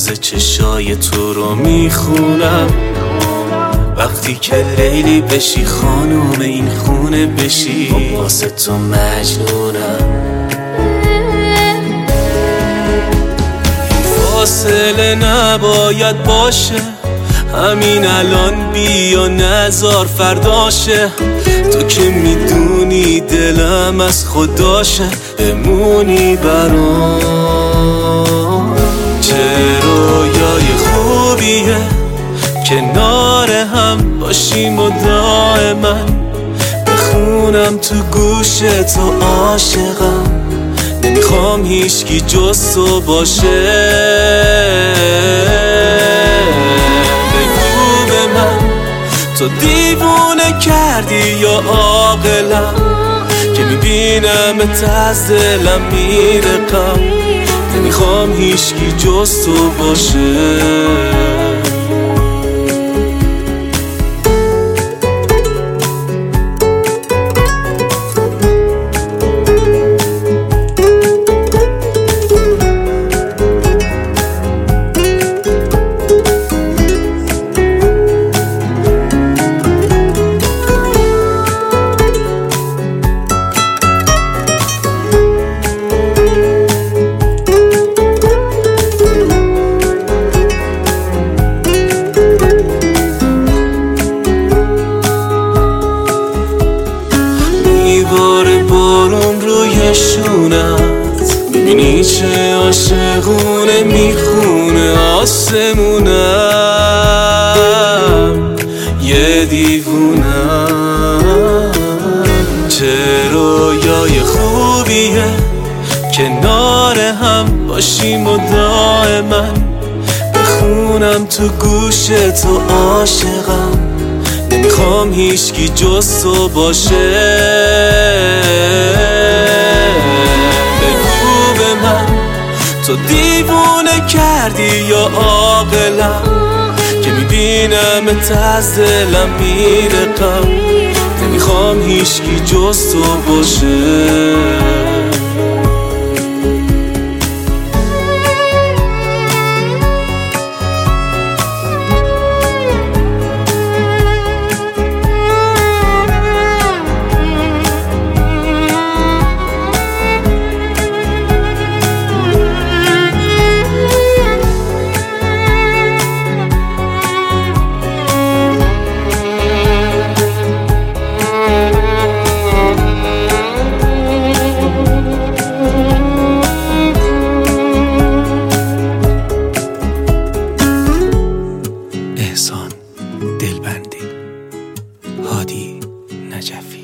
روز چشای تو رو میخونم. وقتی که لیلی بشی خانوم این خونه بشی، واسه تو مجنونم. فاصله نباید باشه، همین الان بیا نذار فرداشه. تو که میدونی دلم از خداشه، بمونی برام. چه رویای خوبیه کنار هم باشیم و دائما بخونم تو گوش تو عاشقم. نمیخوام هیچکی جز تو باشه. بگو به من تو دیوونه کردی یا عاقلم، که میبینم از دلم میره غم. نمیخوام هیچکی جز تو باشه. بارون روی شونت، میبینی چه عاشقونه میخونه آسمونم. یه دیوونم. چه رویای خوبیه کنار هم باشیم و دائما بخونم تو گوش تو عاشقم. نمیخوام هیچکی جز تو باشه. بگو به من تو دیوونه کردی یا عاقلم، که میبینم از دلم میره غم. نمیخوام هیچکی جز تو باشه. احسان دلبندی، هادی نجفی.